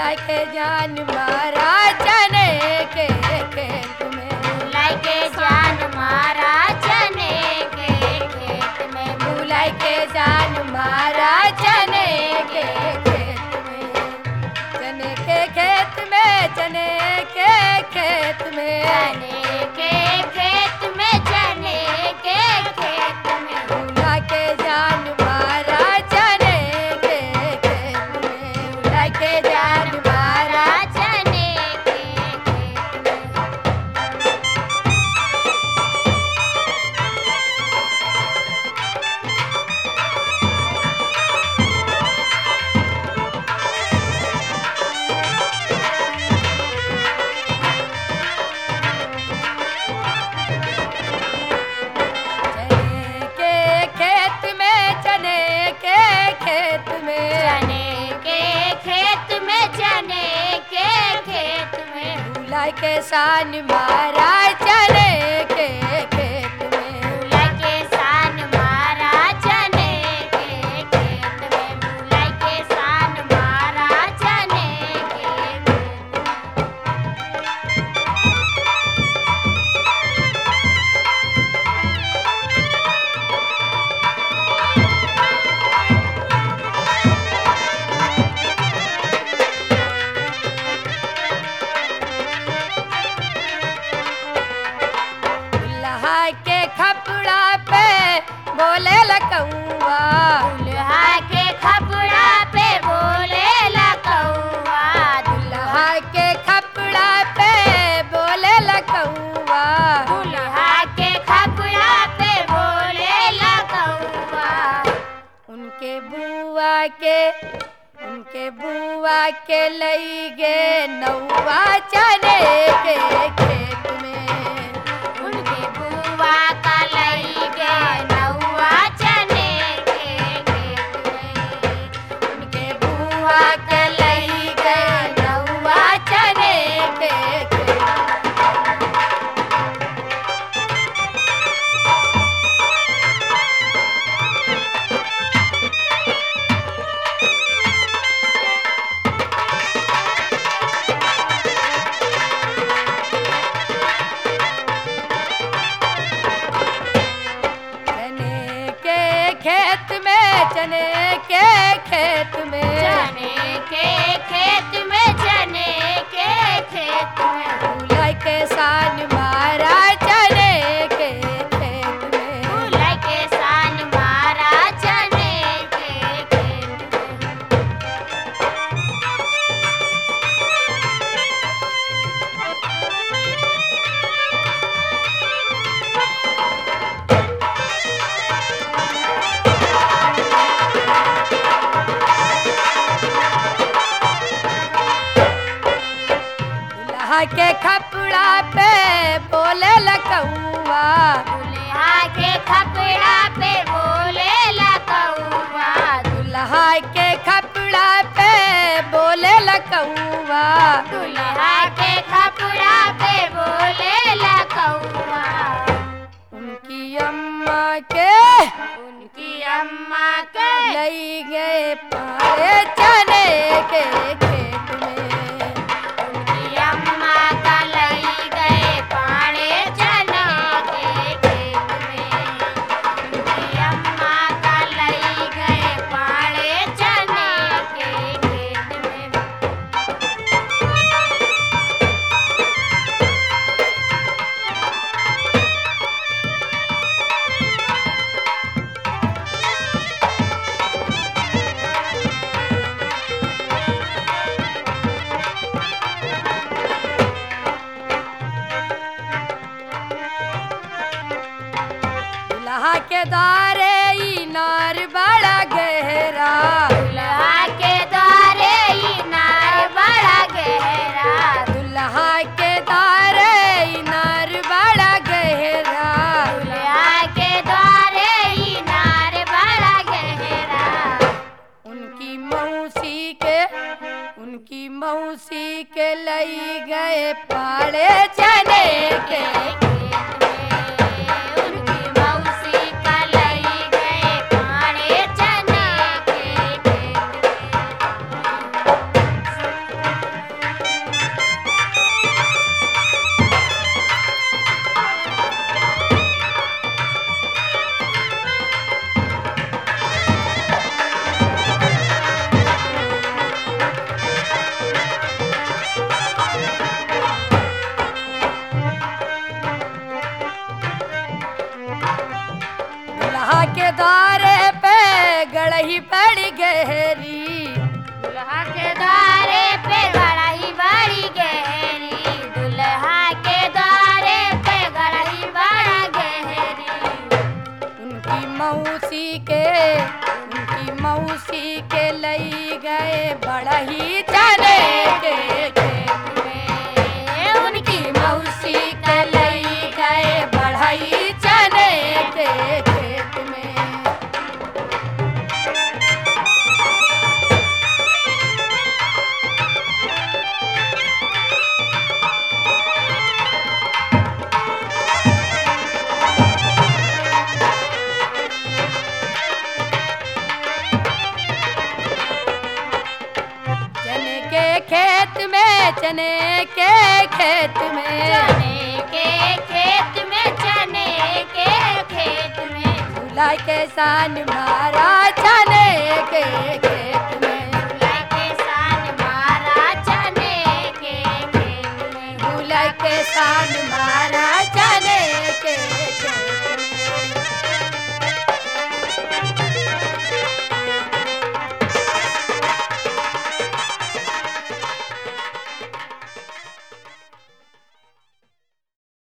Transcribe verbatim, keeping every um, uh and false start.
भुला के जान मारा चने के खेत में। भुला के जान मारा चने के खेत में। भुला के जान मारा चने के खेत में। चने के खेत में चने के खेत में। चने के खेत में चने के खेत में। भुला के जान मारा चने के खेत में। भुला के जान मारा चने के खेत में। चने के खेत में चने के खेत में। चने के खेत में चने के खेत में। भुला के सान मारा चने के खेत में। भुला के सान मारा चने के खेत में। भुला के सान मारा चने के खेत में। दुल्हा के खपड़ा पे बोले लकौआ। दुल्हा के खपड़ा पे बोले लकौआ। दुल्हा के खपड़ा पे बोले लकौआ। दुल्हा के खपड़ा पे बोले लकौआ। उनके बुआ के उनके बुआ के लई गे नौवा चने के खेत में। उनके बुआ का लई गे नौवा चने के खेत में। उनके बुआ के लई गे नौवा चने के खेत में। चने के खेत में चने के खेत में। चने के खेत में चने के खेत में। भुला के सान मारा चने के खेत में। भुला के सान मारा चने के खेत में। दुल्हा के खपड़ा पे बोले लकौआ। दुल्हा के खपड़ा पे बोले लकौआ। दुल्हा के खपड़ा पे बोले लकौआ। दुल्हा के खपड़ा पे बोले लकौआ। उनकी अम्मा के उनकी अम्मा के लई गए पारे चने के खेत में। उनकी अम्मा का लई गए पाड़े चना के खेत में। उनकी अम्मा का लई गए पाड़े चना के खेत में। दुल्हा के दारे इनार बड़ा गहरा। दुल्हा के द्वारे इनार बड़ा गहरा। दुल्हा के दारे इनार बड़ा गहरा। दुल्हा के द्वारे इनार बड़ा गहरा। उनकी मौसी के उनकी मौसी के लई गए पाड़े चने के। उनकी मौसी का लई गए पाड़े चने के खेत में। गढ़ही बड़ी गहरी। दुल्हा के द्वारे पे गढ़ही बड़ी गहरी, दुल्हा के द्वारे पे गढ़ही बड़ा गहरी। उनकी मौसी के उनकी मौसी के लई गए बड़ही चने के खेत में। उनकी मौसी के लई गए बड़ही चने के खेत में। चने के खेत में चने के खेत में चने के खेत में चने के खेत में दूल्हा के सान मारा चने के खेत में। दूल्हा के सान मारा चने के खेत में दूल्हा के सान मारा